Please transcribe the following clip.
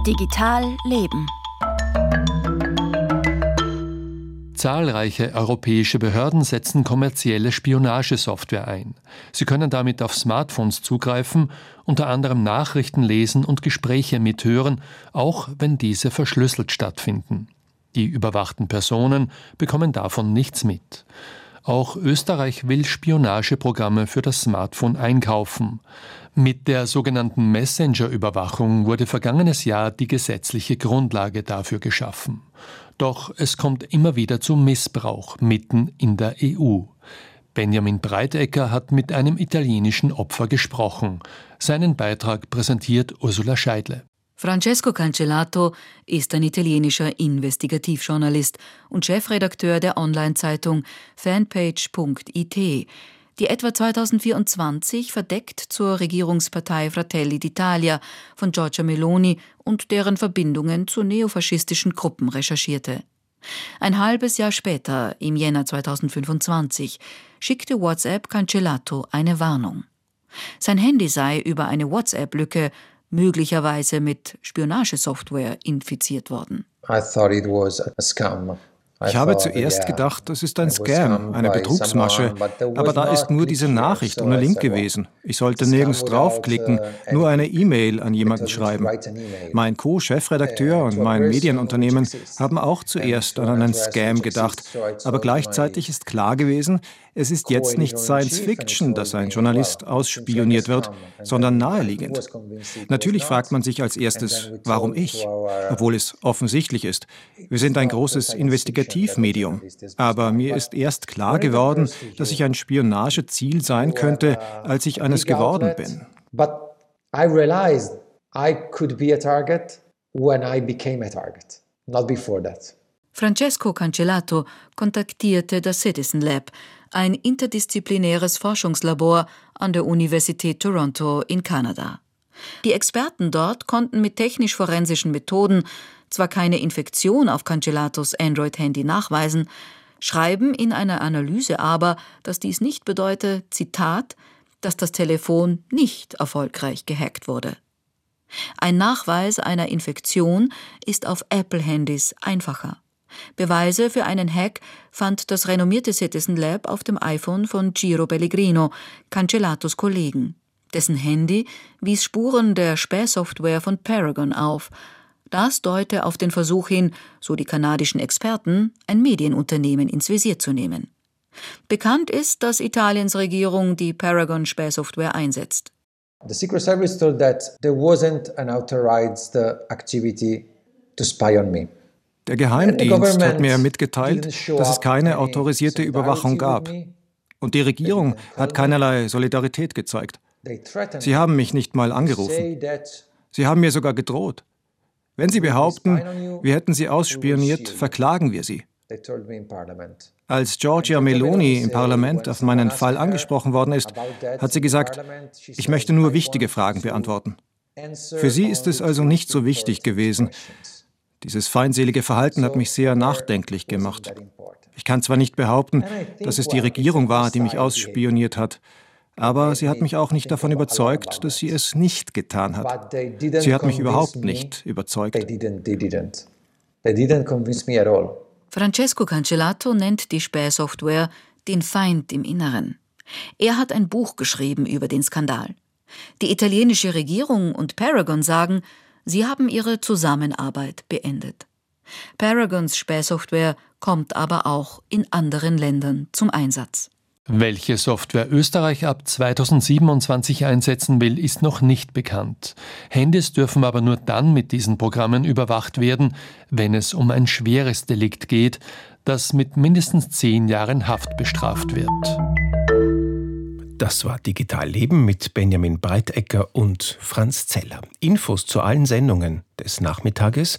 Digital Leben. Zahlreiche europäische Behörden setzen kommerzielle Spionagesoftware ein. Sie können damit auf Smartphones zugreifen, unter anderem Nachrichten lesen und Gespräche mithören, auch wenn diese verschlüsselt stattfinden. Die überwachten Personen bekommen davon nichts mit. Auch Österreich will Spionageprogramme für das Smartphone einkaufen. Mit der sogenannten Messenger-Überwachung wurde vergangenes Jahr die gesetzliche Grundlage dafür geschaffen. Doch es kommt immer wieder zu Missbrauch mitten in der EU. Benjamin Breitecker hat mit einem italienischen Opfer gesprochen. Seinen Beitrag präsentiert Ursula Scheidle. Francesco Cancellato ist ein italienischer Investigativjournalist und Chefredakteur der Online-Zeitung Fanpage.it, die etwa 2024 verdeckt zur Regierungspartei Fratelli d'Italia von Giorgia Meloni und deren Verbindungen zu neofaschistischen Gruppen recherchierte. Ein halbes Jahr später, im Jänner 2025, schickte WhatsApp Cancellato eine Warnung. Sein Handy sei über eine WhatsApp-Lücke möglicherweise mit Spionagesoftware infiziert worden. Ich habe zuerst gedacht, das ist ein Scam, eine Betrugsmasche, aber da ist nur diese Nachricht ohne Link gewesen. Ich sollte nirgends draufklicken, nur eine E-Mail an jemanden schreiben. Mein Co-Chefredakteur und mein Medienunternehmen haben auch zuerst an einen Scam gedacht, aber gleichzeitig ist klar gewesen, es ist jetzt nicht Science Fiction, dass ein Journalist ausspioniert wird, sondern naheliegend. Natürlich fragt man sich als erstes, warum ich? Obwohl es offensichtlich ist. Wir sind ein großes Investigativmedium. Aber mir ist erst klar geworden, dass ich ein Spionageziel sein könnte, als ich eines geworden bin. But I realized I could be a target when I became a target, not before that. Francesco Cancellato kontaktierte das Citizen Lab, ein interdisziplinäres Forschungslabor an der Universität Toronto in Kanada. Die Experten dort konnten mit technisch-forensischen Methoden zwar keine Infektion auf Cancellatos Android-Handy nachweisen, schreiben in einer Analyse aber, dass dies nicht bedeute, Zitat, dass das Telefon nicht erfolgreich gehackt wurde. Ein Nachweis einer Infektion ist auf Apple-Handys einfacher. Beweise für einen Hack fand das renommierte Citizen Lab auf dem iPhone von Ciro Pellegrino, Cancellatos Kollegen. Dessen Handy wies Spuren der Spähsoftware von Paragon auf. Das deute auf den Versuch hin, so die kanadischen Experten, ein Medienunternehmen ins Visier zu nehmen. Bekannt ist, dass Italiens Regierung die Paragon-Spähsoftware einsetzt. The Secret Service told that there wasn't an authorized activity to spy on me. Der Geheimdienst hat mir mitgeteilt, dass es keine autorisierte Überwachung gab. Und die Regierung hat keinerlei Solidarität gezeigt. Sie haben mich nicht mal angerufen. Sie haben mir sogar gedroht. Wenn Sie behaupten, wir hätten Sie ausspioniert, verklagen wir Sie. Als Giorgia Meloni im Parlament auf meinen Fall angesprochen worden ist, hat sie gesagt, ich möchte nur wichtige Fragen beantworten. Für sie ist es also nicht so wichtig gewesen. Dieses feindselige Verhalten hat mich sehr nachdenklich gemacht. Ich kann zwar nicht behaupten, dass es die Regierung war, die mich ausspioniert hat, aber sie hat mich auch nicht davon überzeugt, dass sie es nicht getan hat. Sie hat mich überhaupt nicht überzeugt. Francesco Cancellato nennt die Spähsoftware den Feind im Inneren. Er hat ein Buch geschrieben über den Skandal. Die italienische Regierung und Paragon sagen, sie haben ihre Zusammenarbeit beendet. Paragons Spähsoftware kommt aber auch in anderen Ländern zum Einsatz. Welche Software Österreich ab 2027 einsetzen will, ist noch nicht bekannt. Handys dürfen aber nur dann mit diesen Programmen überwacht werden, wenn es um ein schweres Delikt geht, das mit mindestens 10 Jahren Haft bestraft wird. Das war Digital Leben mit Benjamin Breitecker und Franz Zeller. Infos zu allen Sendungen des Nachmittages